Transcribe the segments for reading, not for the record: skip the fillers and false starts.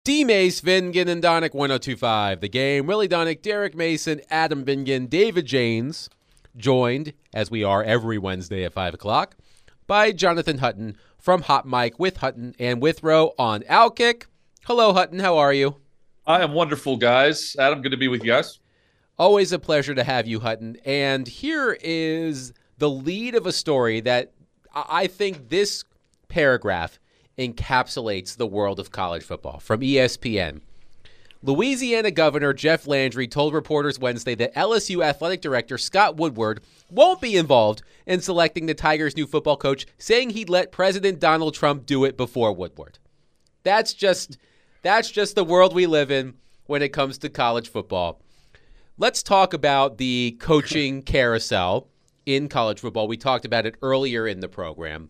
D. Mace, Vingan, and Donick 1025. The Game. Willie Donick, Derek Mason, Adam Vingan, David Janes, joined, as we are every Wednesday at 5 o'clock, by Jonathan Hutton from Hot Mic with Hutton and Withrow on Outkick. Hello, Hutton. How are you? I am wonderful, guys. Adam, good to be with you guys. Always a pleasure to have you, Hutton. And here is the lead of a story that I think this paragraph encapsulates the world of college football from ESPN. Louisiana Governor Jeff Landry told reporters Wednesday that LSU athletic director Scott Woodward won't be involved in selecting the Tigers' new football coach, saying he'd let President Donald Trump do it before Woodward. That's just the world we live in when it comes to college football. Let's talk about the coaching carousel in college football. We talked about it earlier in the program.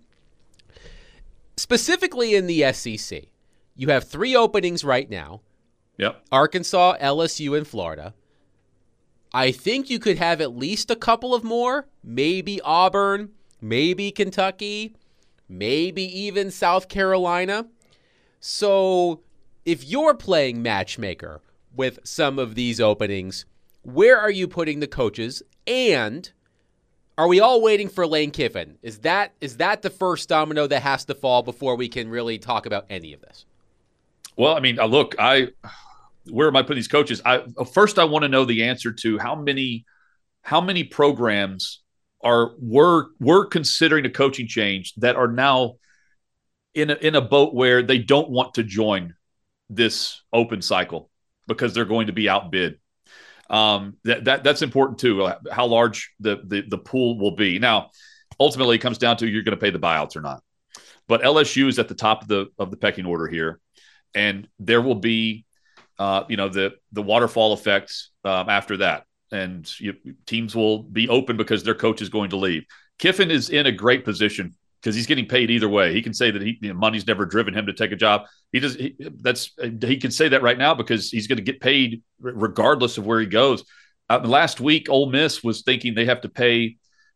Specifically in the SEC, you have 3 openings right now. Yep. Arkansas, LSU, and Florida. I think you could have at least a couple of more. Maybe Auburn, maybe Kentucky, maybe even South Carolina. So if you're playing matchmaker with some of these openings, where are you putting the coaches? And are we all waiting for Lane Kiffin? Is that the first domino that has to fall before we can really talk about any of this? Well, I mean, look, where am I putting these coaches? First, I want to know the answer to how many programs were considering a coaching change that are now in a boat where they don't want to join this open cycle because they're going to be outbid. That's important too. How large the pool will be. Now, ultimately, it comes down to you're going to pay the buyouts or not. But LSU is at the top of the pecking order here, and there will be, the waterfall effect after that, and teams will be open because their coach is going to leave. Kiffin is in a great position because he's getting paid either way. He can say that money's never driven him to take a job. He can say that right now because he's going to get paid regardless of where he goes. Last week, Ole Miss was thinking they have to pay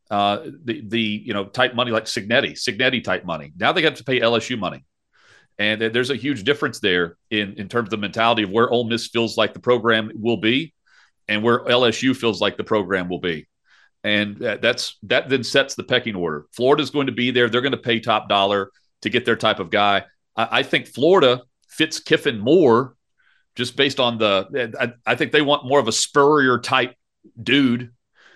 the type money like Cignetti type money. Now they have to pay LSU money, and there's a huge difference there in terms of the mentality of where Ole Miss feels like the program will be, and where LSU feels like the program will be. And that then sets the pecking order. Florida's going to be there. They're going to pay top dollar to get their type of guy. I think Florida fits Kiffin more just based on I think they want more of a Spurrier type dude.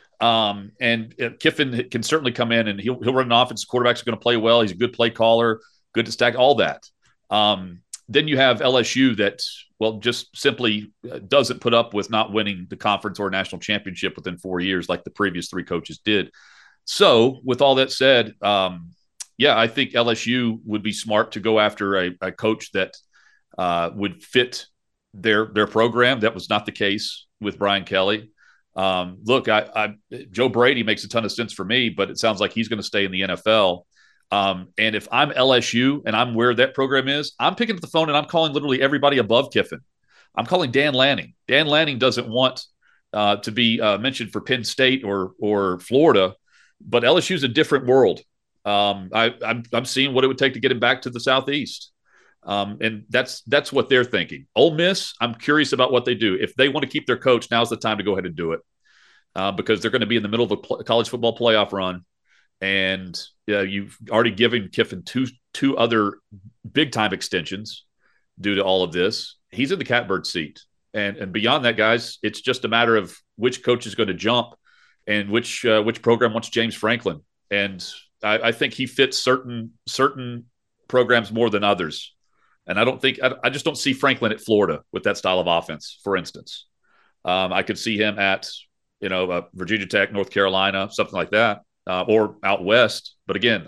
And Kiffin can certainly come in and he'll run an offense. Quarterback's going to play well. He's a good play caller, good to stack, all that. Then you have LSU that, just simply doesn't put up with not winning the conference or national championship within 4 years like the previous 3 coaches did. So with all that said, I think LSU would be smart to go after a coach that would fit their program. That was not the case with Brian Kelly. Look, Joe Brady makes a ton of sense for me, but it sounds like he's going to stay in the NFL. And if I'm LSU and I'm where that program is, I'm picking up the phone and I'm calling literally everybody above Kiffin. I'm calling Dan Lanning. Dan Lanning doesn't want to be mentioned for Penn State or Florida, but LSU is a different world. I'm seeing what it would take to get him back to the Southeast. And that's what they're thinking. Ole Miss, I'm curious about what they do. If they want to keep their coach, now's the time to go ahead and do it because they're going to be in the middle of a college football playoff run. And you've already given Kiffin two other big-time extensions due to all of this. He's in the catbird seat. And beyond that, guys, it's just a matter of which coach is going to jump and which program wants James Franklin. And I think he fits certain programs more than others. And I just don't see Franklin at Florida with that style of offense, for instance. I could see him at, Virginia Tech, North Carolina, something like that. Or out west. But again,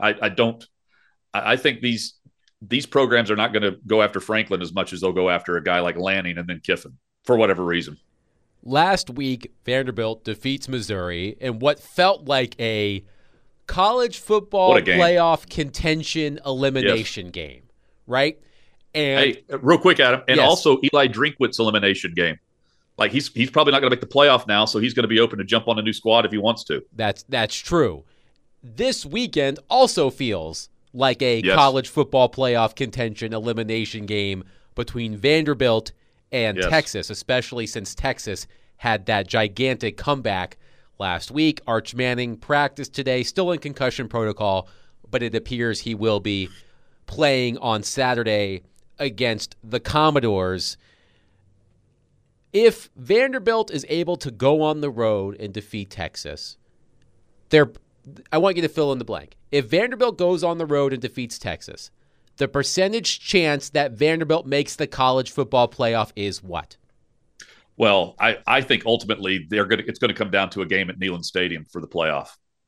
I think these programs are not going to go after Franklin as much as they'll go after a guy like Lanning and then Kiffin for whatever reason. Last week, Vanderbilt defeats Missouri in what felt like a college football playoff contention elimination game, right? And hey, real quick, Adam, and yes. Also Eli Drinkwitz elimination game. Like he's probably not going to make the playoff now, so he's going to be open to jump on a new squad if he wants to. That's true. This weekend also feels like a college football playoff contention elimination game between Vanderbilt and Yes. Texas, especially since Texas had that gigantic comeback last week. Arch Manning practiced today, still in concussion protocol, but it appears he will be playing on Saturday against the Commodores. If Vanderbilt is able to go on the road and defeat Texas, I want you to fill in the blank. If Vanderbilt goes on the road and defeats Texas, the percentage chance that Vanderbilt makes the college football playoff is what? Well, I think ultimately it's going to come down to a game at Neyland Stadium for the playoff.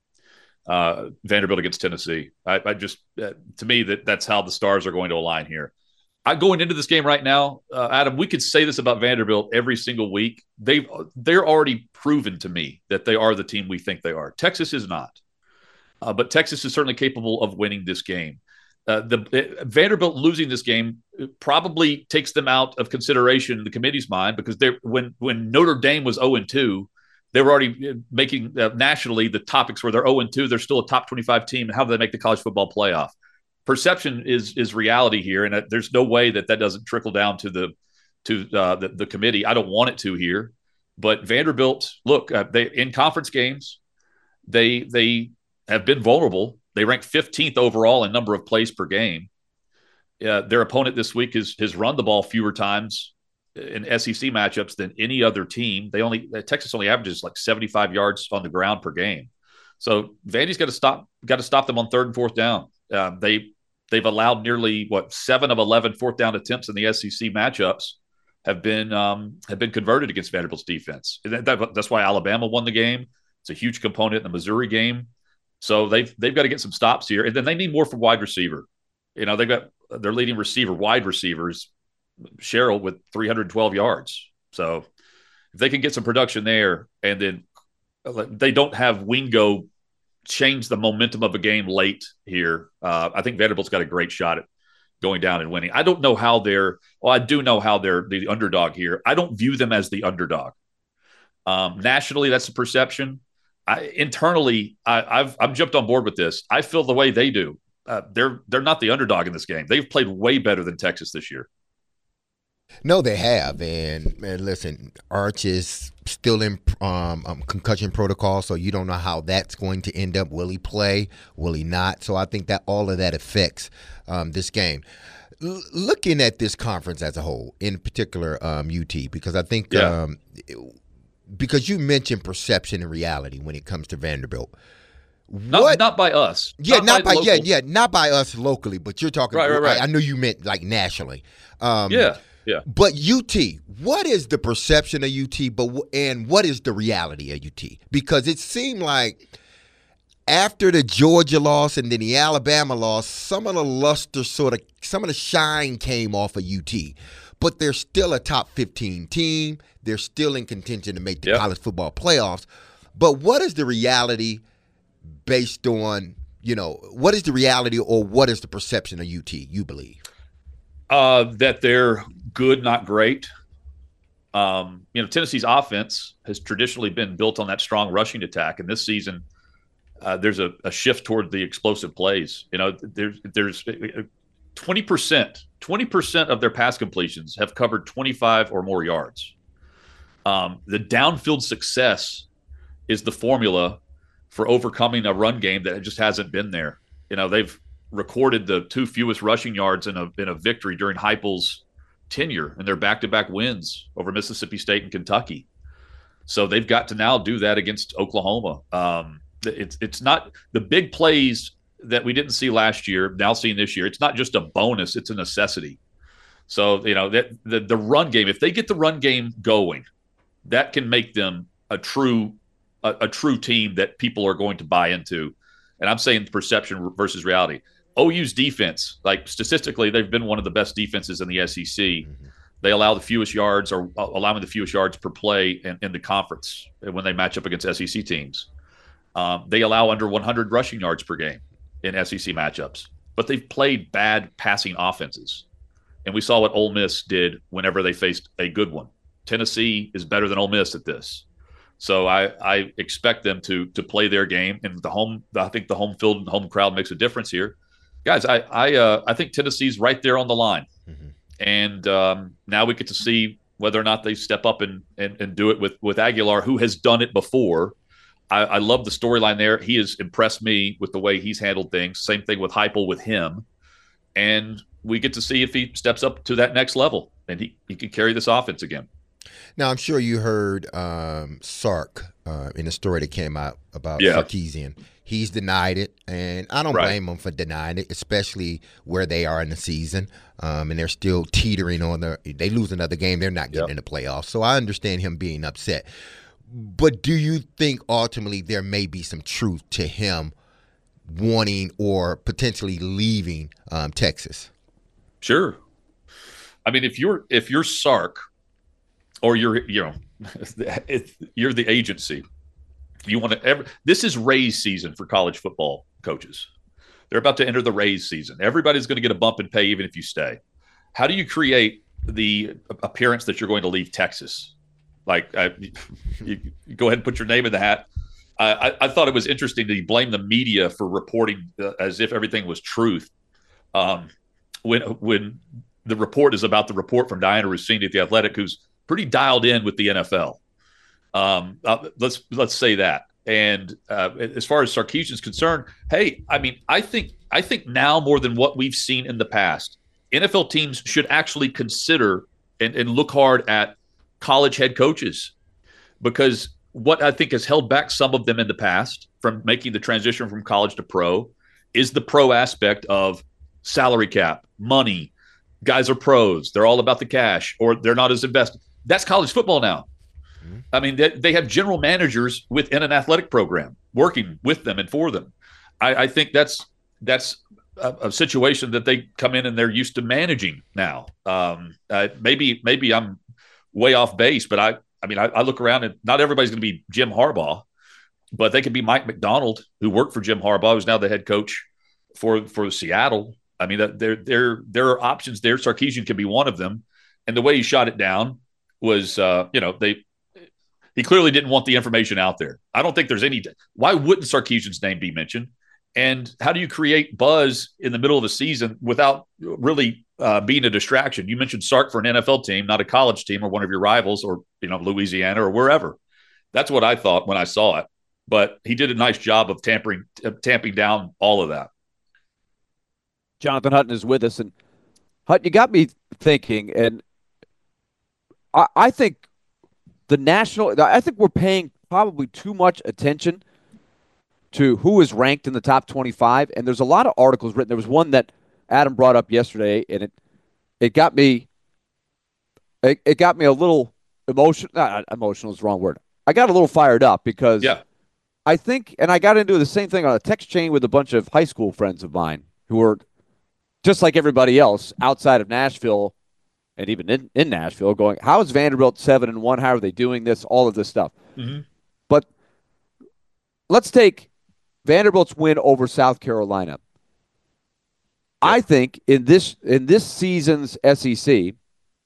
Vanderbilt against Tennessee. To me, that's how the stars are going to align here. Going into this game right now, Adam, we could say this about Vanderbilt every single week. They're already proven to me that they are the team we think they are. Texas is not, but Texas is certainly capable of winning this game. Vanderbilt losing this game probably takes them out of consideration in the committee's mind, because when Notre Dame was 0-2, they were already making nationally the topics where they're 0-2, they're still a top 25 team, and how do they make the college football playoff? Perception is reality here, and there's no way that doesn't trickle down to the committee. I don't want it to here, but Vanderbilt, look, they in conference games, they have been vulnerable. They rank 15th overall in number of plays per game. Their opponent this week has run the ball fewer times in SEC matchups than any other team. Texas only averages like 75 yards on the ground per game. So Vandy's got to stop them on third and fourth down. They've allowed nearly 7 of 11 fourth down attempts in the SEC matchups have been converted against Vanderbilt's defense. That's why Alabama won the game. It's a huge component in the Missouri game. So they've got to get some stops here, and then they need more from wide receiver. They've got their leading receiver, wide receivers, Sherrill, with 312 yards. So if they can get some production there, and then they don't have Wingo change the momentum of a game late here, I think Vanderbilt's got a great shot at going down and winning. I don't know how I do know how they're the underdog here. I don't view them as the underdog. Nationally, that's the perception. Internally, I've jumped on board with this. I feel the way they do. They're not the underdog in this game. They've played way better than Texas this year. No, they have, and listen, Arch is still in concussion protocol, so you don't know how that's going to end up. Will he play? Will he not? So I think that all of that affects this game. Looking at this conference as a whole, in particular UT, because I think because you mentioned perception and reality when it comes to Vanderbilt. Not by us. Yeah, not by us locally, but you're talking. Right. I know you meant like nationally. Yeah. But UT, what is the perception of UT? And what is the reality of UT? Because it seemed like after the Georgia loss and then the Alabama loss, some of the luster some of the shine came off of UT. But they're still a top 15 team. They're still in contention to make the college football playoffs. But what is the reality based on, what is the reality, or what is the perception of UT, you believe? That they're good, not great. Tennessee's offense has traditionally been built on that strong rushing attack. And this season, there's a shift toward the explosive plays. There's 20% of their pass completions have covered 25 or more yards. The downfield success is the formula for overcoming a run game that just hasn't been there. They've recorded the 2 fewest rushing yards in a victory during Heupel's tenure, and their back-to-back wins over Mississippi State and Kentucky. So they've got to now do that against Oklahoma. It's not the big plays that we didn't see last year, now seeing this year. It's not just a bonus, it's a necessity. So, that the run game, if they get the run game going, that can make them a true team that people are going to buy into. And I'm saying perception versus reality. OU's defense, like statistically, they've been one of the best defenses in the SEC. Mm-hmm. They allow the fewest yards, or allowing the fewest yards per play in the conference when they match up against SEC teams. They allow under 100 rushing yards per game in SEC matchups, but they've played bad passing offenses. And we saw what Ole Miss did whenever they faced a good one. Tennessee is better than Ole Miss at this. So I expect them to play their game, and I think the home field and home crowd makes a difference here. Guys, I think Tennessee's right there on the line. Mm-hmm. And now we get to see whether or not they step up and do it with Aguilar, who has done it before. I love the storyline there. He has impressed me with the way he's handled things. Same thing with Heupel with him. And we get to see if he steps up to that next level and he can carry this offense again. Now, I'm sure you heard Sark in the story that came out about Sarkisian. He's denied it, and I don't blame him for denying it, especially where they are in the season, and they're still teetering on they lose another game, they're not getting in the playoffs. So I understand him being upset. But do you think ultimately there may be some truth to him wanting or potentially leaving Texas? Sure. I mean, if you're Sark, or you're the agency, you want to. This is raise season for college football coaches. They're about to enter the raise season. Everybody's going to get a bump in pay even if you stay. How do you create the appearance that you're going to leave Texas? Like, you go ahead and put your name in the hat. I thought it was interesting that he blamed the media for reporting as if everything was truth. When the report is about the report from Diana Russini at The Athletic, who's pretty dialed in with the NFL. Let's say that. And as far as Sarkisian's concerned, hey, I mean, I think now more than what we've seen in the past, NFL teams should actually consider and look hard at college head coaches, because what I think has held back some of them in the past from making the transition from college to pro is the pro aspect of salary cap, money. Guys are pros. They're all about the cash, or they're not as invested. That's college football now. Mm-hmm. I mean, they have general managers within an athletic program working with them and for them. I think that's a situation that they come in and they're used to managing now. Maybe I'm way off base, but I look around and not everybody's going to be Jim Harbaugh, but they could be Mike McDonald, who worked for Jim Harbaugh, who's now the head coach for Seattle. I mean, there are options there. Sarkisian could be one of them. And the way he shot it down was, he clearly didn't want the information out there. I don't think there's any. Why wouldn't Sarkisian's name be mentioned? And how do you create buzz in the middle of a season without really being a distraction? You mentioned Sark for an NFL team, not a college team or one of your rivals, or Louisiana or wherever. That's what I thought when I saw it. But he did a nice job of tamping down all of that. Jonathan Hutton is with us, and Hutton, you got me thinking, and I think I think we're paying probably too much attention to who is ranked in the top 25, and there's a lot of articles written. There was one that Adam brought up yesterday, and it got me a little emotional. Not emotional is the wrong word. I got a little fired up because I think, and I got into the same thing on a text chain with a bunch of high school friends of mine who are just like everybody else outside of Nashville and even in Nashville going, how is Vanderbilt 7-1? How are they doing this? All of this stuff. Mm-hmm. But let's take Vanderbilt's win over South Carolina. Yep. I think in this season's SEC,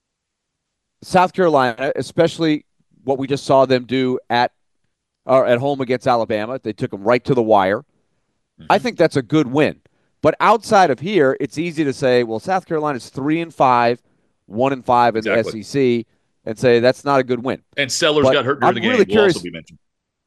South Carolina, especially what we just saw them do at home against Alabama, they took them right to the wire. Mm-hmm. I think that's a good win. But outside of here, it's easy to say, well, South Carolina's 3-5, 1-5 in the SEC, and say that's not a good win. And Sellers got hurt during the game. Will also be mentioned.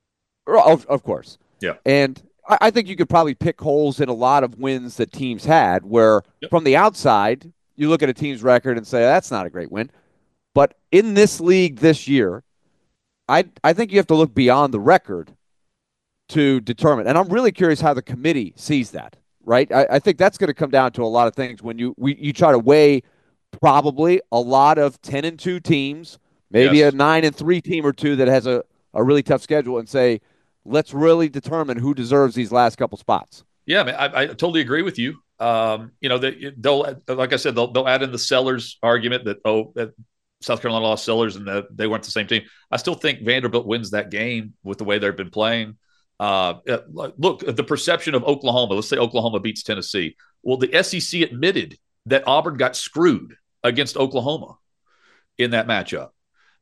Of course. Yeah. And I think you could probably pick holes in a lot of wins that teams had where from the outside, you look at a team's record and say, that's not a great win. But in this league this year, I think you have to look beyond the record to determine. And I'm really curious how the committee sees that, right? I think that's going to come down to a lot of things when you try to weigh probably a lot of 10-2 teams, maybe a 9-3 team or two that has a really tough schedule, and say, let's really determine who deserves these last couple spots. Yeah, man, I totally agree with you. They'll, like I said, they'll add in the Sellers argument that South Carolina lost Sellers and that they weren't the same team. I still think Vanderbilt wins that game with the way they've been playing. Look, the perception of Oklahoma, let's say Oklahoma beats Tennessee. Well, the SEC admitted that Auburn got screwed against Oklahoma in that matchup.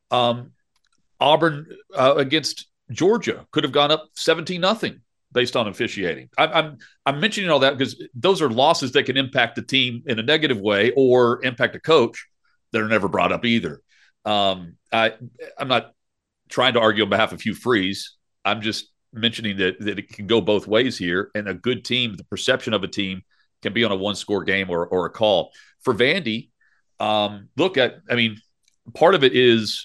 Auburn against Georgia could have gone up 17-0 based on officiating. I'm mentioning all that because those are losses that can impact the team in a negative way or impact a coach. that are never brought up either. I'm not trying to argue on behalf of Hugh Freeze. I'm just mentioning that it can go both ways here, and a good team, the perception of a team, can be on a one-score game or a call. For Vandy, part of it is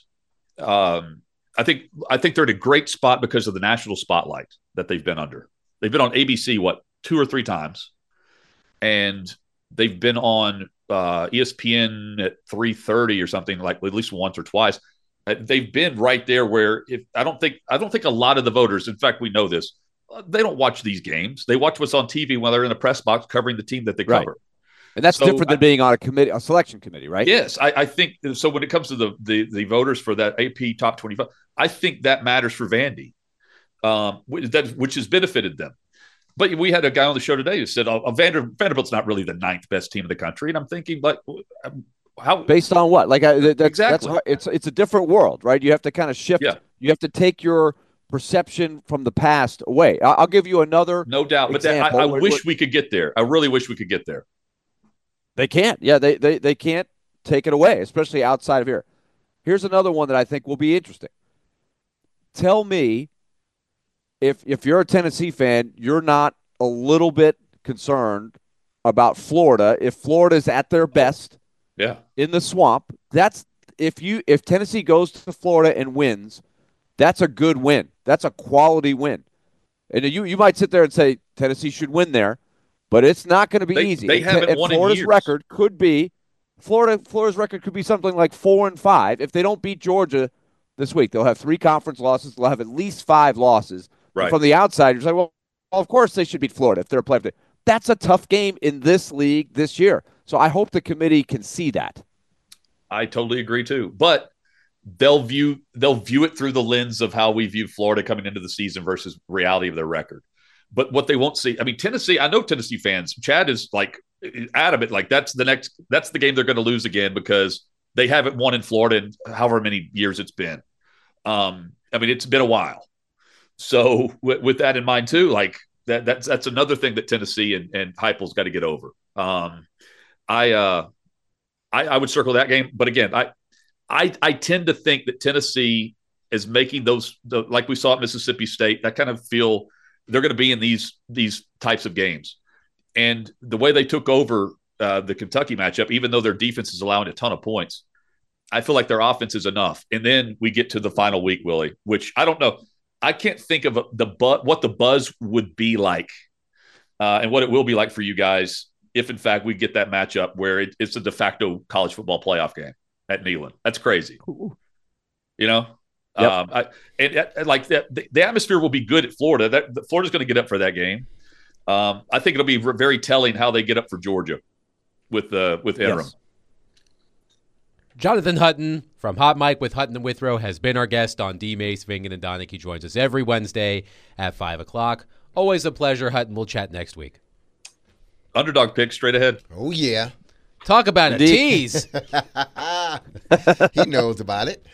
I think they're in a great spot because of the national spotlight that they've been under. They've been on ABC, 2 or 3 times, and they've been on ESPN at 3:30 or something, like at least once or twice. They've been right there where I don't think a lot of the voters, in fact, we know this, they don't watch these games. They watch what's on TV while they're in the press box covering the team that they cover. Right. And that's different than being on a selection committee, right? Yes, I think so. When it comes to the voters for that AP Top 25, I think that matters for Vandy, which has benefited them. But we had a guy on the show today who said Vanderbilt's not really the 9th best team in the country, and I'm thinking, like, how based on what? Like, exactly, it's a different world, right? You have to kind of shift. Yeah. You have to take your perception from the past away. I'll give you another, no doubt. But I wish we could get there. I really wish we could get there. They can't. Yeah, they can't take it away, especially outside of here. Here's another one that I think will be interesting. Tell me, if you're a Tennessee fan, you're not a little bit concerned about Florida. If Florida's at their best, in the swamp, that's if Tennessee goes to Florida and wins, that's a good win. That's a quality win. And you might sit there and say Tennessee should win there. But it's not going to be easy. They haven't won Florida's in years. record could be Florida's record could be something like 4-5 if they don't beat Georgia this week. They'll have 3 conference losses. They'll have at least 5 losses. Right. From the outside, you're like, well, of course they should beat Florida if they're a playoff team. That's a tough game in this league this year. So I hope the committee can see that. I totally agree too. But they'll view it through the lens of how we view Florida coming into the season versus reality of their record. But what they won't see, I mean, Tennessee, I know Tennessee fans, Chad is like adamant, like that's the game they're going to lose again because they haven't won in Florida in however many years it's been. I mean, it's been a while. So with that in mind too, like that's another thing that Tennessee and Heupel's got to get over. I would circle that game. But again, I tend to think that Tennessee is making like we saw at Mississippi State, that kind of feel they're going to be in these types of games. And the way they took over the Kentucky matchup, even though their defense is allowing a ton of points, I feel like their offense is enough. And then we get to the final week, Willie, which I don't know. I can't think of what the buzz would be like and what it will be like for you guys if, in fact, we get that matchup where it's a de facto college football playoff game at Neyland. That's crazy. You know? Yep. Like that, the atmosphere will be good at Florida. Florida's going to get up for that game. I think it'll be very telling how they get up for Georgia with interim. Yes. Jonathan Hutton from Hot Mike with Hutton and Withrow has been our guest on D. Mace, Vingan, and Donick. He joins us every Wednesday at 5 o'clock. Always a pleasure, Hutton. We'll chat next week. Underdog pick straight ahead. Oh, yeah. Talk about a tease. He knows about it.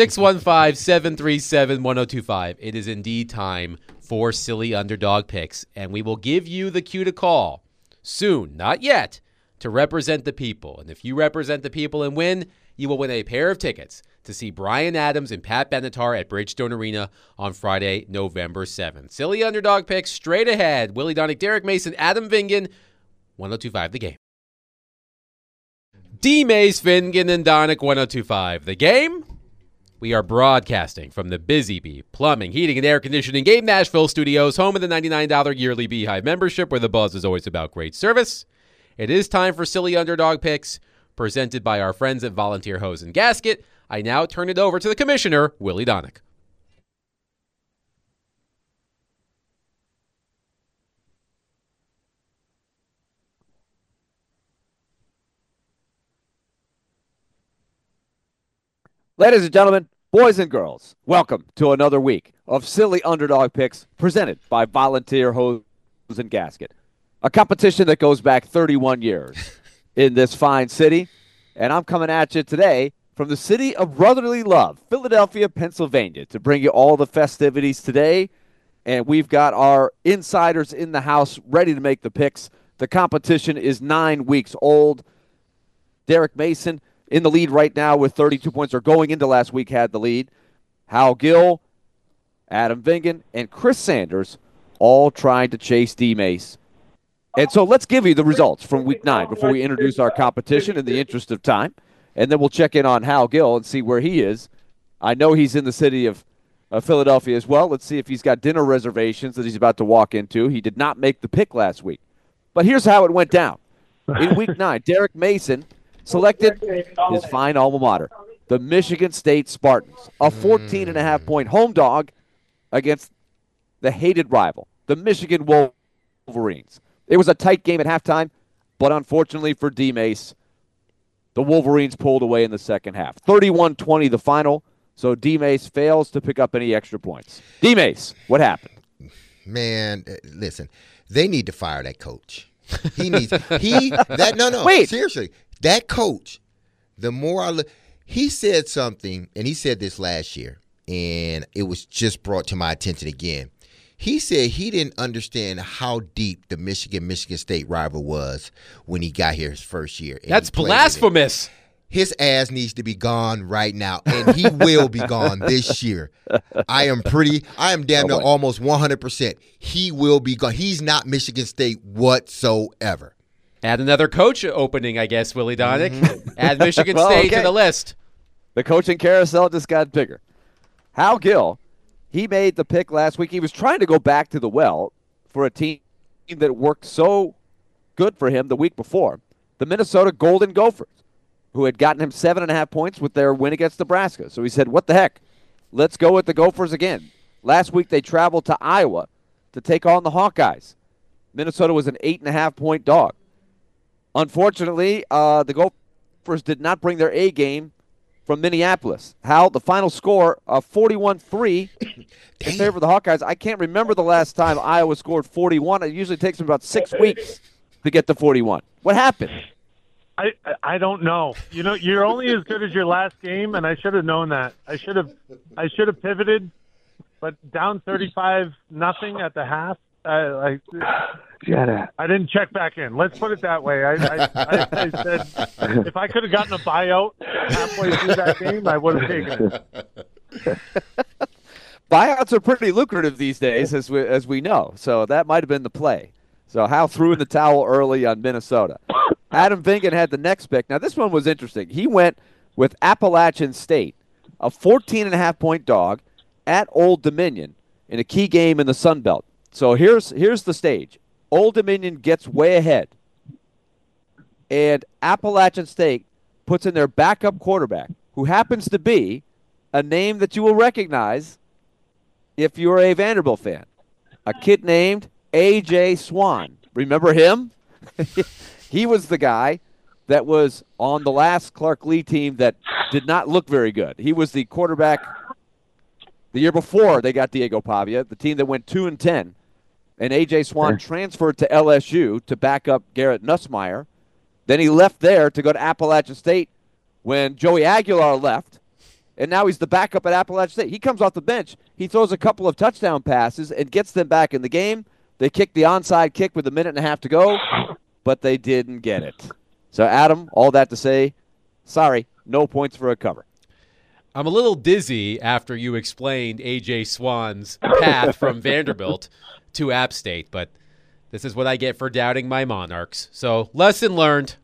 615-737-1025. It is indeed time for Silly Underdog Picks, and we will give you the cue to call soon, not yet, to represent the people. And if you represent the people and win, you will win a pair of tickets to see Bryan Adams and Pat Benatar at Bridgestone Arena on Friday, November 7th. Silly Underdog Picks straight ahead. Willie Donick, Derek Mason, Adam Vingan, 1025 The Game. D. Mace, Vingan, and Donick, 1025 The Game. We are broadcasting from the Busy Bee Plumbing, Heating, and Air Conditioning Game Nashville Studios, home of the $99 yearly Beehive membership, where the buzz is always about great service. It is time for Silly Underdog Picks, presented by our friends at Volunteer Hose and Gasket. I now turn it over to the commissioner, Willie Donick. Ladies and gentlemen, boys and girls, welcome to another week of Silly Underdog Picks presented by Volunteer Hose and Gasket, a competition that goes back 31 years in this fine city. And I'm coming at you today from the city of brotherly love, Philadelphia, Pennsylvania, to bring you all the festivities today. And we've got our insiders in the house ready to make the picks. The competition is 9 weeks old. Derek Mason, in the lead right now with 32 points, or going into last week had the lead. Hal Gill, Adam Vingan, and Chris Sanders all trying to chase D-Mace. And so let's give you the results from Week 9 before we introduce our competition in the interest of time. And then we'll check in on Hal Gill and see where he is. I know he's in the city of Philadelphia as well. Let's see if he's got dinner reservations that he's about to walk into. He did not make the pick last week. But here's how it went down. In Week 9, Derek Mason selected his fine alma mater, the Michigan State Spartans, a 14.5-point home dog against the hated rival, the Michigan Wolverines. It was a tight game at halftime, but unfortunately for D-Mace, the Wolverines pulled away in the second half. 31-20 the final, so D-Mace fails to pick up any extra points. D-Mace, what happened? Man, listen, they need to fire that coach. Wait. Seriously, that coach, the more he said something, and he said this last year, and it was just brought to my attention again. He said he didn't understand how deep the Michigan State rival was when he got here his first year. That's blasphemous. His ass needs to be gone right now, and he will be gone this year. I am damn near almost 100%. He will be gone. He's not Michigan State whatsoever. Add another coach opening, I guess, Willie Donick. Add Michigan State to the list. The coaching carousel just got bigger. Hal Gill, he made the pick last week. He was trying to go back to the well for a team that worked so good for him the week before, the Minnesota Golden Gophers, who had gotten him 7.5 points with their win against Nebraska. So he said, what the heck? Let's go with the Gophers again. Last week they traveled to Iowa to take on the Hawkeyes. Minnesota was an 8.5-point dog. Unfortunately, the Gophers did not bring their A game from Minneapolis. Hal, the final score of 41-3 in favor of the Hawkeyes. I can't remember the last time Iowa scored 41. It usually takes them about 6 weeks to get to 41. What happened? I don't know. You know, you're only as good as your last game, and I should have known that. I should have pivoted, but down 35-0 at the half. I didn't check back in. Let's put it that way. I said if I could have gotten a buyout halfway through that game, I would have taken it. Buyouts are pretty lucrative these days, as we know. So that might have been the play. So Hal threw in the towel early on Minnesota. Adam Vingan had the next pick. Now, this one was interesting. He went with Appalachian State, a 14.5-point dog at Old Dominion in a key game in the Sun Belt. So here's the stage. Old Dominion gets way ahead, and Appalachian State puts in their backup quarterback, who happens to be a name that you will recognize if you're a Vanderbilt fan, a kid named A.J. Swan. Remember him? He was the guy that was on the last Clark Lee team that did not look very good. He was the quarterback the year before they got Diego Pavia, the team that went 2-10. And A.J. Swan transferred to LSU to back up Garrett Nussmeier. Then he left there to go to Appalachian State when Joey Aguilar left. And now he's the backup at Appalachian State. He comes off the bench. He throws a couple of touchdown passes and gets them back in the game. They kick the onside kick with 1.5 minutes to go, but they didn't get it. So, Adam, all that to say, sorry, no points for a cover. I'm a little dizzy after you explained A.J. Swan's path from Vanderbilt to App State, but this is what I get for doubting my Monarchs. So, lesson learned.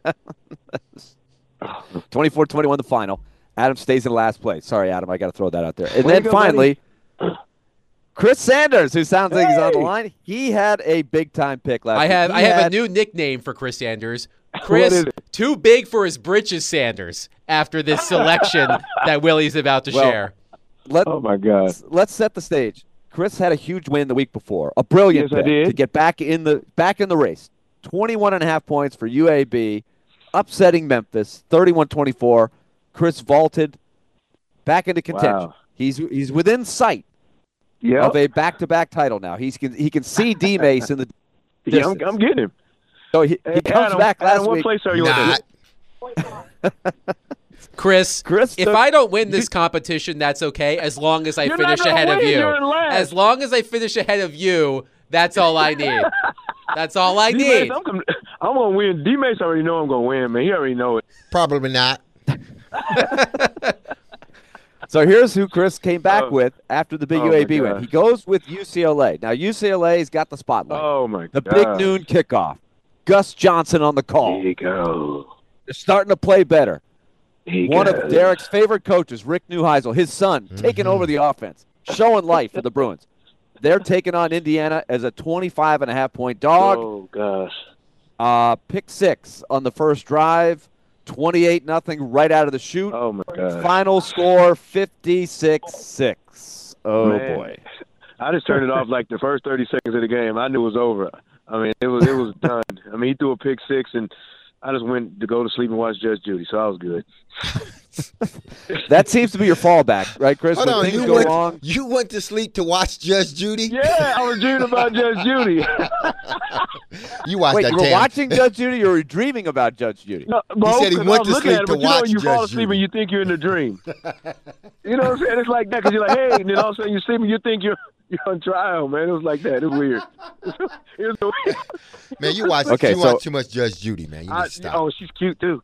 24-21 the final. Adam stays in last place. Sorry, Adam, I got to throw that out there. And then finally, Chris Sanders, who sounds like he's on the line, he had a big-time pick last week. I have a new nickname for Chris Sanders. Chris, too big for his britches Sanders, after this selection that Willie's about to share. Oh, my God. Let's set the stage. Chris had a huge win the week before, a brilliant pick to get back in the race. 21.5 points for UAB, upsetting Memphis, 31-24. Chris vaulted back into contention. Wow. He's within sight of a back-to-back title now. He can see D-Mace in the distance. Yeah, I'm getting him. So he comes back last week. What place are you in? Chris, if I don't win this competition, that's okay, as long as I finish ahead of you. As long as I finish ahead of you, that's all I need. That's all I need. I'm going to win. D-Mace already know I'm going to win, man. He already know it. Probably not. So here's who Chris came back with after the big UAB win. gosh. He goes with UCLA. Now, UCLA's got the spotlight. Oh, my God. The big noon kickoff. Gus Johnson on the call. Here you go. They're starting to play better. Here you One go. of Derek's favorite coaches, Rick Neuheisel, his son, taking over the offense, showing life for the Bruins. They're taking on Indiana as a 25.5-point dog. Oh, gosh. Pick 6 on the first drive, 28-0 right out of the chute. Oh, my God. Final score, 56-6. Oh, Man. boy. I just turned it off like the first 30 seconds of the game. I knew it was over. I mean, it was done. I mean, he threw a pick 6, and I just went to go to sleep and watch Judge Judy, so I was good. That seems to be your fallback, right, Chris? Hold when on, things go wrong. you went to sleep to watch Judge Judy? Yeah, I was dreaming about Judge Judy. You watched Wait, that you were damn. watching Judge Judy or were you dreaming about Judge Judy? No, said he because went I was to looking sleep at it, to but watch you fall Judge asleep Judy. and you think you're in a dream. You know what I'm saying? It's like that because you're like, hey, and then all of a sudden you sleep and you think you're on trial, man. It was like that. It was weird. It was weird. Man, you watch too much Judge Judy, man. You need to stop. Oh, she's cute too.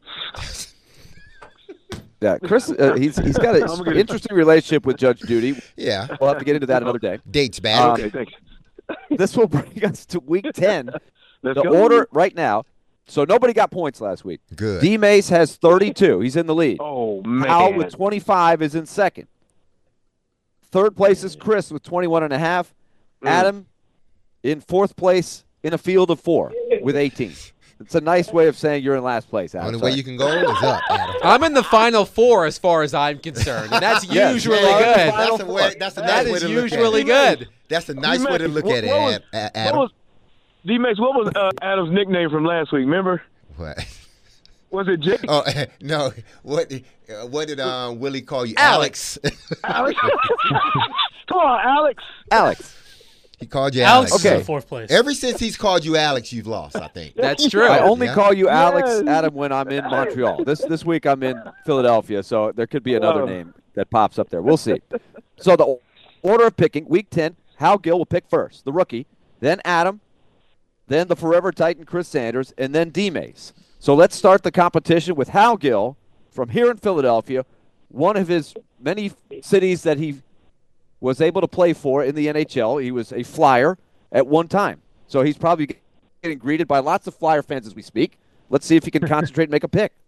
Yeah, Chris, he's got an interesting relationship with Judge Judy. Yeah. We'll have to get into that another day. Dates bad. Okay, thanks. This will bring us to Week 10. Let's The go. order right now. So nobody got points last week. Good. D. Mace has 32. He's in the lead. Oh, man. Hal with 25 is in second. Third place is Chris with 21.5. Adam in fourth place in a field of 4 with 18. It's a nice way of saying you're in last place, Adam. Only way you can go is up, Adam. I'm in the final 4 as far as I'm concerned, and that's Yes, usually you are in the good. final That's a nice That way is to look at usually it. good. That's a nice way to look at it, Adam. D-Max, what was Adam's nickname from last week? Remember? What? Was it Jake? Oh no! What did Willie call you? Alex. Alex? Come on, Alex. Alex. He called you Alex Alex. is Okay. in fourth place. Ever since he's called you Alex, you've lost. I think. That's true. I only Yeah. call you Alex, Yes. Adam, when I'm in Montreal. This week I'm in Philadelphia, so there could be another name that pops up there. We'll see. So the order of picking, Week 10, Hal Gill will pick first, the rookie, then Adam, then the Forever Titan Chris Sanders, and then D-Mace. So let's start the competition with Hal Gill from here in Philadelphia, one of his many cities that he was able to play for in the NHL. He was a Flyer at one time. So he's probably getting greeted by lots of Flyer fans as we speak. Let's see if he can concentrate and make a pick.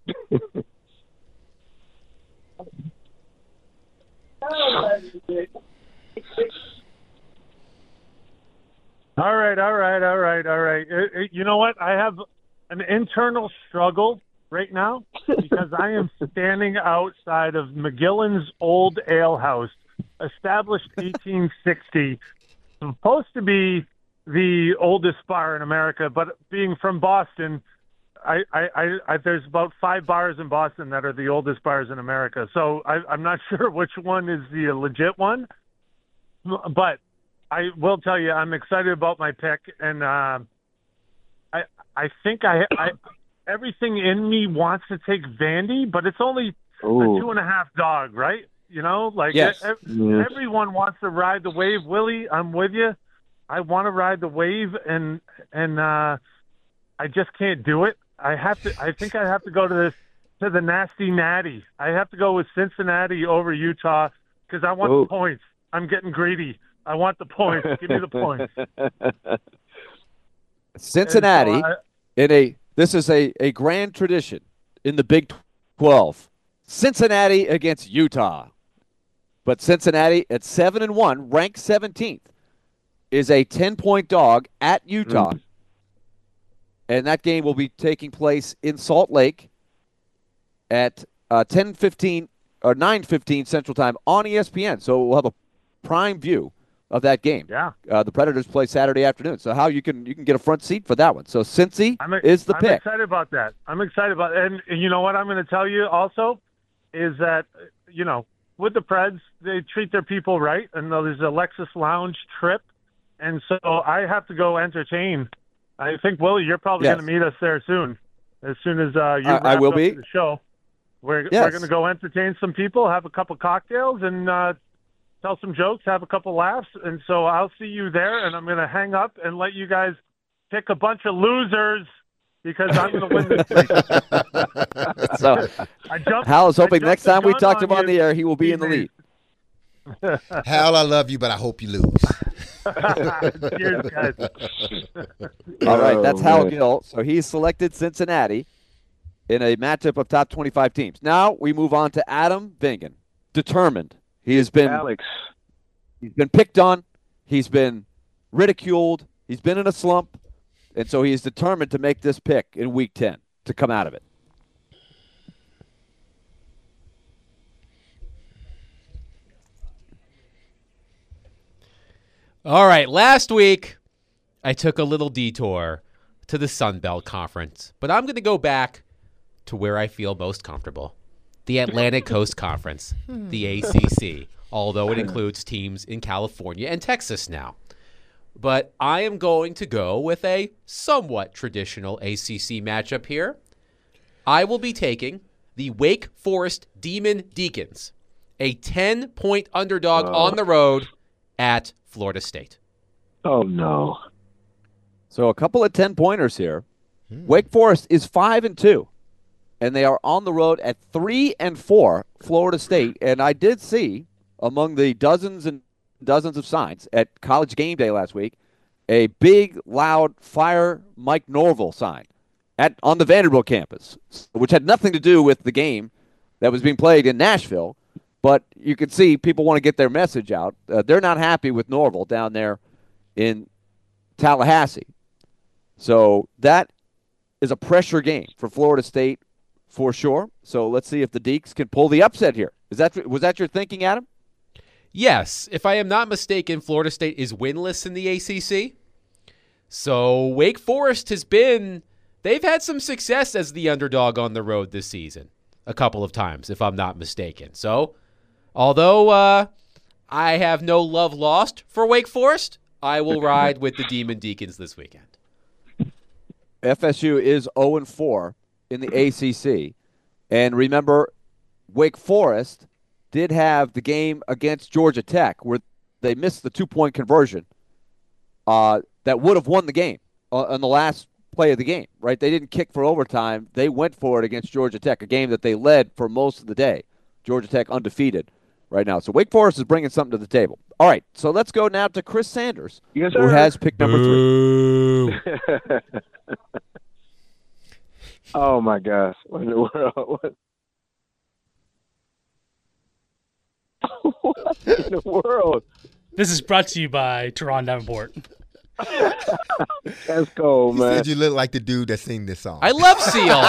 All right. You know what? I have an internal struggle right now because I am standing outside of McGillen's old ale house, established 1860, supposed to be the oldest bar in America, but being from Boston, I there's about 5 bars in Boston that are the oldest bars in America. So I'm not sure which one is the legit one, but I will tell you I'm excited about my pick, and I think I everything in me wants to take Vandy, but it's only a 2.5 dog, right? You know, like Yes. everyone wants to ride the wave. Willie, I'm with you. I want to ride the wave, and I just can't do it. I think I have to go to the nasty natty. I have to go with Cincinnati over Utah because I want the points. I'm getting greedy. I want the points. Give me the points. Cincinnati, And so this is a grand tradition in the Big 12. Cincinnati against Utah. But Cincinnati at 7-1, ranked 17th, is a 10-point dog at Utah. And that game will be taking place in Salt Lake at 10:15 or 9:15 Central Time on ESPN. So we'll have a prime view of that game. Yeah. The Predators play Saturday afternoon. So how you can get a front seat for that one. So Cincy is the I'm pick. excited about that. And you know what I'm going to tell you also is that, you know, with the Preds, they treat their people right. And there's a Lexus Lounge trip. And so I have to go entertain. I think, Willie, you're probably Yes. going to meet us there soon. As soon as you I wrap will up be. the show. We're Yes. going to go entertain some people, have a couple cocktails, and tell some jokes, have a couple laughs. And so I'll see you there, and I'm going to hang up and let you guys pick a bunch of losers because I'm going to win this week. So Hal is hoping next time we talk to him on the air, he will be in the lead. Hal, I love you, but I hope you lose. Cheers, guys. All right, that's Hal man. Gill. So he's selected Cincinnati in a matchup of top 25 teams. Now we move on to Adam Bingen. Determined. He has been Alex. He's been picked on. He's been ridiculed. He's been in a slump. And so he is determined to make this pick in Week 10 to come out of it. All right, last week I took a little detour to the Sun Belt Conference, but I'm going to go back to where I feel most comfortable, the Atlantic Coast Conference, the ACC, although it includes teams in California and Texas now. But I am going to go with a somewhat traditional ACC matchup here. I will be taking the Wake Forest Demon Deacons, a 10-point underdog on the road at Florida State. Oh, no. So a couple of 10-pointers here. Wake Forest is 5-2, and they are on the road at 3-4 Florida State. And I did see among the dozens and dozens of signs at College Game Day last week a big, loud Fire Mike Norvell sign on the Vanderbilt campus, which had nothing to do with the game that was being played in Nashville. But you can see people want to get their message out. They're not happy with Norvell down there in Tallahassee. So that is a pressure game for Florida State for sure. So let's see if the Deacs can pull the upset here. Was that your thinking, Adam? Yes, if I am not mistaken, Florida State is winless in the ACC. So Wake Forest they've had some success as the underdog on the road this season a couple of times, if I'm not mistaken. So although I have no love lost for Wake Forest, I will ride with the Demon Deacons this weekend. FSU is 0-4 in the ACC. And remember, Wake Forest did have the game against Georgia Tech where they missed the 2-point conversion that would have won the game on the last play of the game, right? They didn't kick for overtime. They went for it against Georgia Tech, a game that they led for most of the day. Georgia Tech undefeated right now. So Wake Forest is bringing something to the table. All right, so let's go now to Chris Sanders, Yes, who sir. has pick number 3. Oh, my gosh. What in the world? What in the world? This is brought to you by Teron Davenport. That's cold, You man. said you look like the dude that sing this song. I love Seal.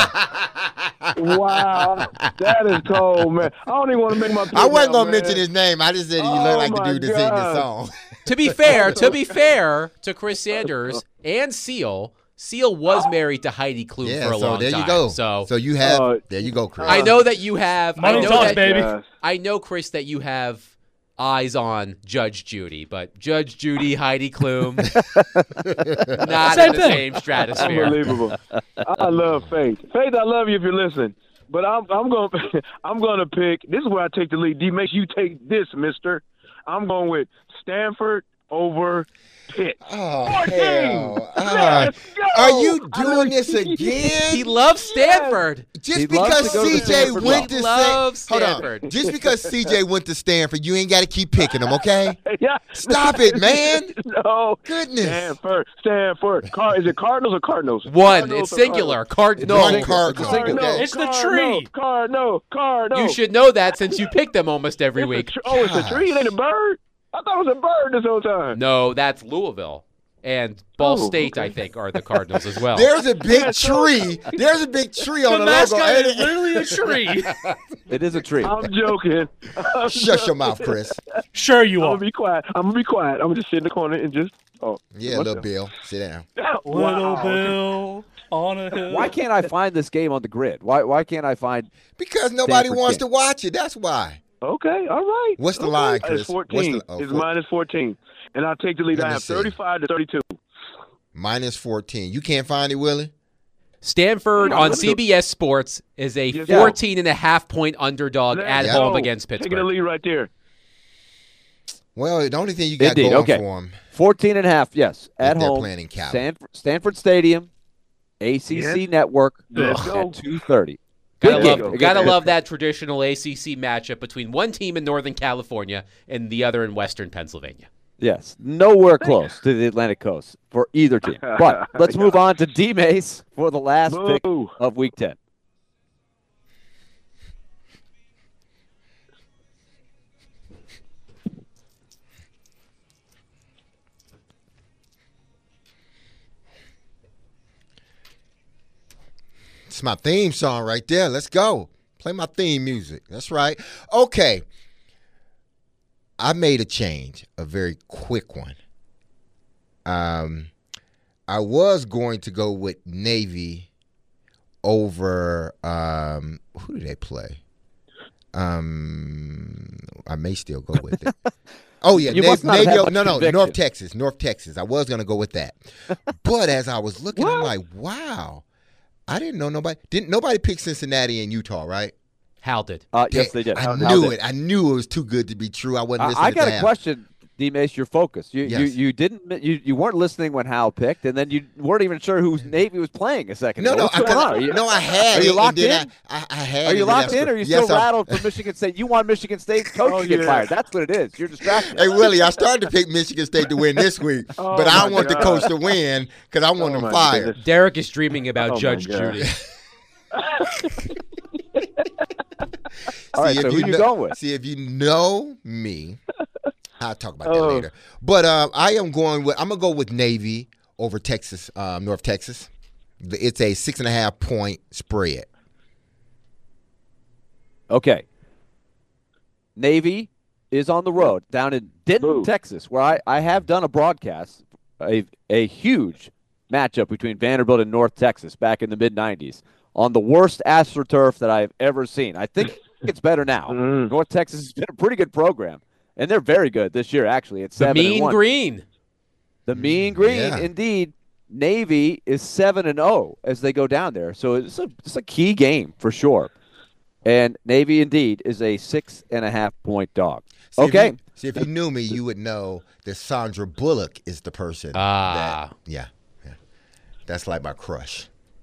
Wow. That is cold, man. I don't even want to make my pick I wasn't now, going to man. mention his name. I just said you Oh, look like the my dude that sing this God. song. To be fair to Chris Sanders and Seal was married to Heidi Klum Yeah, for a so long there time. you go. So you have Oh, there you go, Chris. I know that you have. Money talks, baby. Gosh. I know, Chris, that you have eyes on Judge Judy, but Judge Judy, Heidi Klum, not Same in the thing. same stratosphere. Unbelievable. I love Faith. Faith, I love you if you're listening. But I'm gonna pick. This is where I take the lead. D, make you take this, Mister. I'm going with Stanford over Pitt. Oh, 14. hell. Let's go. Are you doing this He again? loves Stanford. Just He loves because to go to the CJ Stanford went He to loves Hold Stanford. on. Just because CJ went to Stanford, you ain't got to keep picking him, okay? Yeah. Stop it, man. No. Goodness. Stanford. Is it Cardinals or Cardinals? One. Cardinals It's or singular. No, Cardinal. Cardinals. Cardinals. It's the tree. Cardinals. You should know that since you pick them almost every It's a week. it's a tree. It ain't a bird. I thought it was a bird this whole time. No, that's Louisville. And Ball Oh, State, okay. I think, are the Cardinals as well. There's a big tree. There's a big tree on The the logo. mascot ain't is it? literally a tree. It is a tree. I'm joking. Shut your mouth, Chris. Sure you I'm are. gonna be quiet. I'm gonna be quiet. I'm gonna just sit in the corner and just. Oh, Yeah, little Bill. Sit down. Little Wow. Bill on a hill. Why can't I find this game on the grid? Why can't I find Because nobody Stanford wants game. to watch it. That's why. Okay, all right. What's the Okay. line, Chris? It's 14. It's minus 14. And I'll take the lead. Let I me have see. 35 to 32. Minus 14. You can't find it, Willie? Stanford on CBS Sports is a Yes, 14.5-point underdog Let's at go. home against Taking the Pittsburgh. lead right there. Well, the only thing you got Indeed, going okay. for them 14.5, yes, at they're home. playing in Cali. Stanford Stadium. ACC Network Let's at go. 2:30. Gotta Good love, game. gotta love that traditional ACC matchup between one team in Northern California and the other in Western Pennsylvania. Yes, nowhere close to the Atlantic Coast for either team. But let's move on to D-Mace for the last pick Boo. of Week 10. It's my theme song right there. Let's go. Play my theme music. That's right. Okay. I made a change, a very quick one. I was going to go with Navy over who do they play? I may still go with it. Oh yeah, You must not have had much conviction. North Texas. I was gonna go with that, but as I was looking, I'm like, wow, I didn't know nobody. Didn't nobody pick Cincinnati and Utah, right? Hal did. Yes, they did. I Hal knew did. it. I knew it was too good to be true. I wasn't listening. I got to a Hal. question, D-Mace. Your focus. Yes. You didn't. You weren't listening when Hal picked, and then you weren't even sure who Navy was playing a second No, ago. no, What's going on? I had Are you it. locked and then in? I had Are it. you and locked that's in, or are you yes, still I'm- rattled for Michigan State? You want Michigan State's coach to get fired. That's what it is. You're distracted. Hey, Willie, I started to pick Michigan State to win this week, Oh, but I my want the God. coach to win because I want Oh, him my fired. goodness. Derek is dreaming about Oh, my Judge God. Judy. All right, so who you going with? See, if you know me, I'll talk about that Oh. later. But I'm gonna go with Navy over Texas, North Texas. It's a 6.5 point spread. Okay. Navy is on the road down in Denton, Boo. Texas, where I have done a broadcast, a huge matchup between Vanderbilt and North Texas back in the mid-'90s on the worst AstroTurf that I've ever seen. I think it's better now. Mm. North Texas has been a pretty good program, and they're very good this year, actually. It's The 7-1. Mean Green. The Mean Green, Yeah. indeed. Navy is 7-0 as they go down there, so it's a key game for sure. And Navy, indeed, is a 6.5 point dog. See, Okay. If you knew me, you would know that Sandra Bullock is the person. Ah. Yeah. That's like my crush.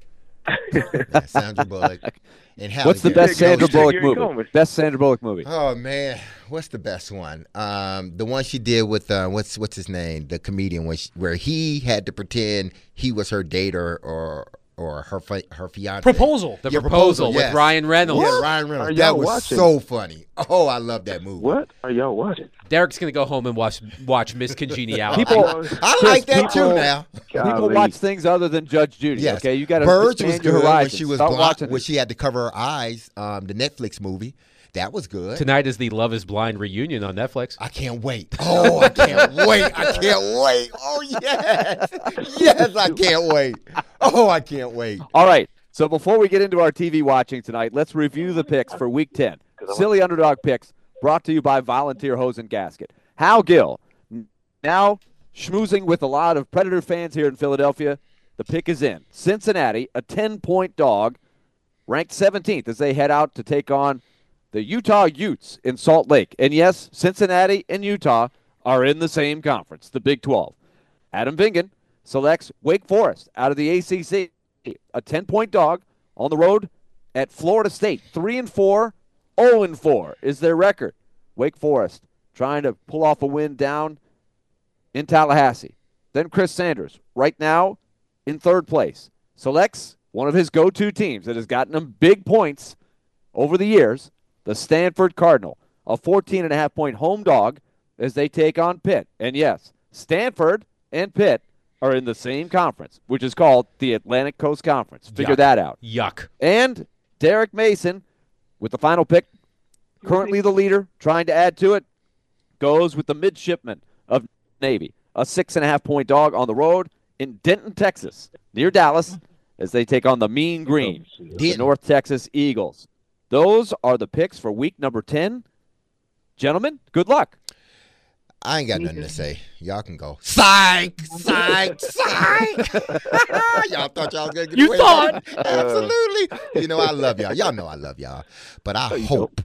Yeah, Sandra Bullock. And Halle What's the Berry. best Sandra Bullock Here it movie? comes. Best Sandra Bullock movie. Oh man, what's the best one? The one she did with what's his name, the comedian, where he had to pretend he was her date or her fiance. Proposal. The Yeah, Proposal with yes. Ryan Reynolds. Yeah, Ryan Reynolds. Are That y'all was watching? so funny. Oh, I love that movie. What are y'all watching? Derek's going to go home and watch Miss Congeniality. People, I Chris, like that too people- now. People Golly. watch things other than Judge Judy. Yes. Okay, you got to Birds was expand your good when horizons. she was Start blind, watching when it. she had to cover her eyes. The Netflix movie. That was good. Tonight is the Love is Blind reunion on Netflix. I can't wait. Oh, I can't wait. I can't wait. Oh, yes. Yes, I can't wait. Oh, I can't wait. All right. So before we get into our TV watching tonight, let's review the picks for Week 10. Silly Underdog Picks brought to you by Volunteer Hose and Gasket. Hal Gill, now schmoozing with a lot of Predator fans here in Philadelphia. The pick is in. Cincinnati, a 10-point dog, ranked 17th as they head out to take on the Utah Utes in Salt Lake. And yes, Cincinnati and Utah are in the same conference, the Big 12. Adam Vingan selects Wake Forest out of the ACC, a 10-point dog on the road at Florida State. 3-4, 0-4 is their record. Wake Forest trying to pull off a win down in Tallahassee. Then Chris Sanders, right now in third place, selects one of his go-to teams that has gotten him big points over the years, the Stanford Cardinal, a 14.5-point home dog as they take on Pitt. And yes, Stanford and Pitt are in the same conference, which is called the Atlantic Coast Conference. Figure Yuck. that out. Yuck. And Derek Mason, with the final pick, currently the leader, trying to add to it, goes with the midshipman of Navy, a 6.5-point dog on the road in Denton, Texas, near Dallas, as they take on the Mean Green, the Denton. North Texas Eagles. Those are the picks for week number 10. Gentlemen, good luck. I ain't got nothing to say. Y'all can go. Psych! Psych! Psych! Y'all thought y'all was going to get You away thought. with it? Absolutely. You know, I love y'all. Y'all know I love y'all. But I hope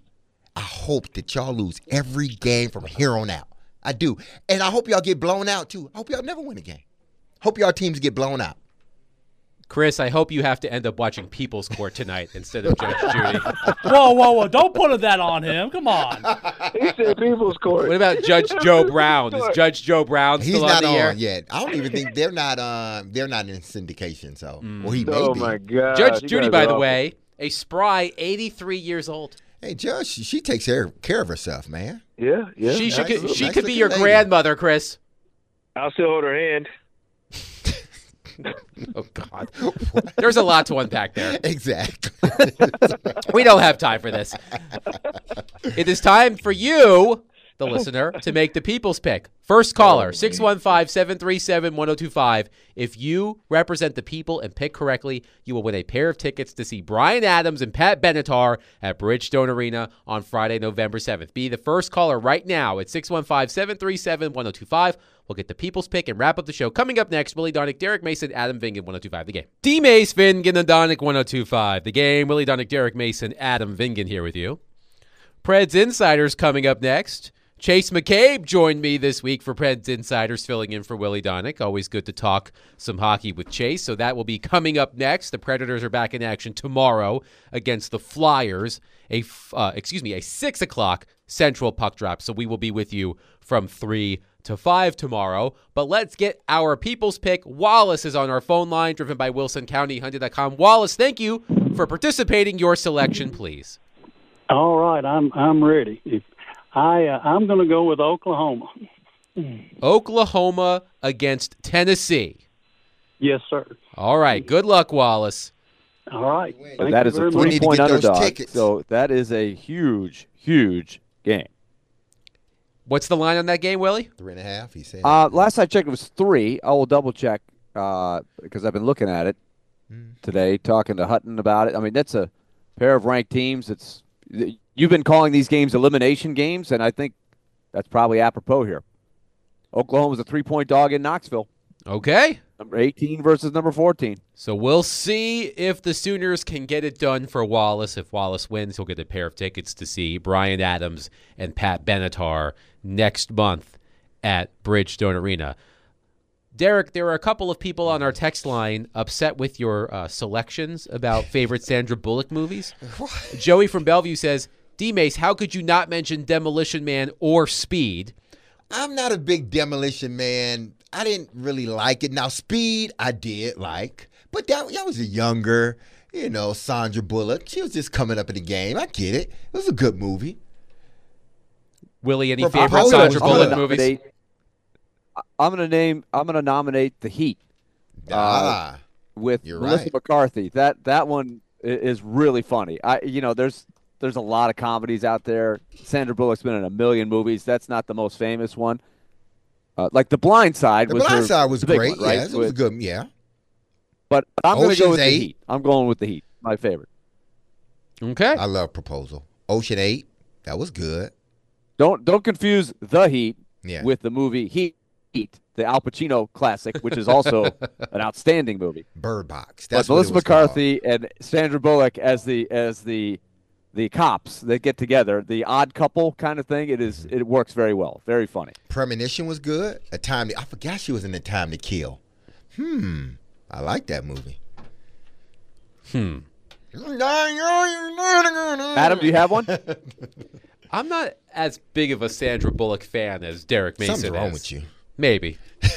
that y'all lose every game from here on out. I do. And I hope y'all get blown out, too. I hope y'all never win a game. Hope y'all teams get blown out. Chris, I hope you have to end up watching People's Court tonight instead of Judge Judy. Whoa. Don't put that on him. Come on. He said People's Court. What about Judge Joe Brown? Is Judge Joe Brown He's still not on the air? on yet. I don't even think they're not in syndication. So, or he may Oh be. my God. Judge You Judy, guys by are the awful. way, a spry 83 years old. Hey, Judge, she takes care of herself, man. Yeah. She nice could looking be your lady. grandmother, Chris. I'll still hold her hand. Oh, God. There's a lot to unpack there. Exactly. We don't have time for this. It is time for you, the listener, to make the people's pick. First caller, 615-737-1025. If you represent the people and pick correctly, you will win a pair of tickets to see Bryan Adams and Pat Benatar at Bridgestone Arena on Friday, November 7th. Be the first caller right now at 615-737-1025. We'll get the people's pick and wrap up the show. Coming up next, Willie Donick, Derek Mason, Adam Vingan, 102.5 The Game. D-Mace, Vingan, and Donick, 102.5 The Game. Willie Donick, Derek Mason, Adam Vingan here with you. Preds Insiders coming up next. Chase McCabe joined me this week for Preds Insiders, filling in for Willie Donick. Always good to talk some hockey with Chase, so that will be coming up next. The Predators are back in action tomorrow against the Flyers, a 6 o'clock Central puck drop, so we will be with you from 3 to 5 tomorrow. But let's get our people's pick. Wallace is on our phone line, driven by WilsonCountyHunting.com. Wallace, thank you for participating. Your selection, please. All right, I'm ready. I'm going to go with Oklahoma. Oklahoma against Tennessee. Yes, sir. All right. Good luck, Wallace. All right. Thank That you is a very much. We need to 3-point get those underdog. tickets. So that is a huge, huge game. What's the line on that game, Willie? 3.5, he said. Last I checked, it was 3. I will double check because I've been looking at it today, talking to Hutton about it. I mean, that's a pair of ranked teams. You've been calling these games elimination games, and I think that's probably apropos here. Oklahoma's a 3-point dog in Knoxville. Okay. Number 18 versus number 14. So we'll see if the Sooners can get it done for Wallace. If Wallace wins, he'll get a pair of tickets to see Bryan Adams and Pat Benatar next month at Bridgestone Arena. Derek, there are a couple of people on our text line upset with your selections about favorite Sandra Bullock movies. Joey from Bellevue says, D-Mace, how could you not mention Demolition Man or Speed? I'm not a big Demolition Man. I didn't really like it. Now, Speed, I did like. But that was a younger, Sandra Bullock. She was just coming up in the game. I get it. It was a good movie. Willie, any For favorite Papa, Sandra I'm Bullock gonna movies? I'm gonna nominate The Heat with you're Melissa right. McCarthy. That one is really funny. There's a lot of comedies out there. Sandra Bullock's been in a million movies. That's not the most famous one. Like The Blind Side. The was Blind her Side was big great. one, right? Yes, it was good. Yeah. But I'm going to go Ocean's with The 8. Heat. I'm going with The Heat. My favorite. Okay. I love Proposal. Ocean 8. That was good. Don't confuse The Heat Yeah. with the movie Heat, the Al Pacino classic, which is also an outstanding movie. Bird Box. But That's what Melissa it was called. McCarthy and Sandra Bullock as the cops that get together, the odd couple kind of thing. It works very well. Very funny. Premonition was good. I forgot she was in A Time to Kill. I like that movie. Adam, do you have one? I'm not as big of a Sandra Bullock fan as Derek Mason Something's wrong is. with you. Maybe.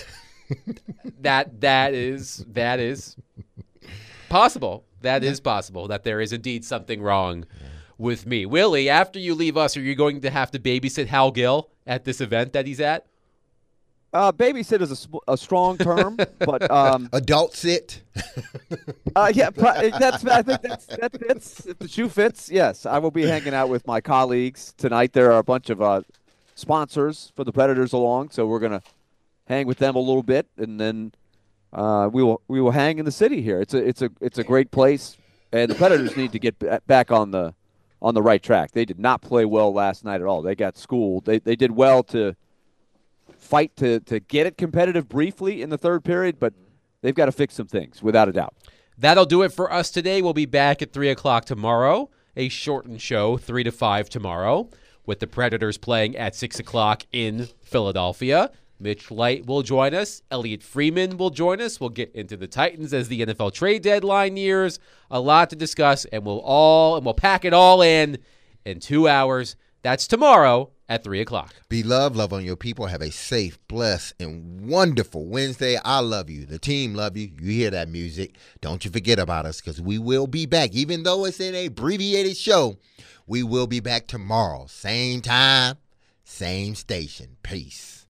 that is possible. That is possible that there is indeed something wrong with me. Willie, after you leave us, are you going to have to babysit Hal Gill at this event that he's at? Babysit is a strong term, but Adult sit. I think that fits. If the shoe fits, yes, I will be hanging out with my colleagues tonight. There are a bunch of sponsors for the Predators along, so we're gonna hang with them a little bit, and then we will hang in the city here. It's a great place, and the Predators need to get back on the right track. They did not play well last night at all. They got schooled. They did well to fight to get it competitive briefly in the third period, but they've got to fix some things, without a doubt. That'll do it for us today. We'll be back at 3 o'clock tomorrow. A shortened show, 3 to 5 tomorrow, with the Predators playing at 6 o'clock in Philadelphia. Mitch Light will join us. Elliot Freeman will join us. We'll get into the Titans as the NFL trade deadline nears. A lot to discuss, and we'll pack it all in 2 hours. That's tomorrow at 3 o'clock. Be loved, love on your people. Have a safe, blessed, and wonderful Wednesday. I love you. The team love you. You hear that music. Don't you forget about us, because we will be back. Even though it's in a abbreviated show, we will be back tomorrow. Same time, same station. Peace.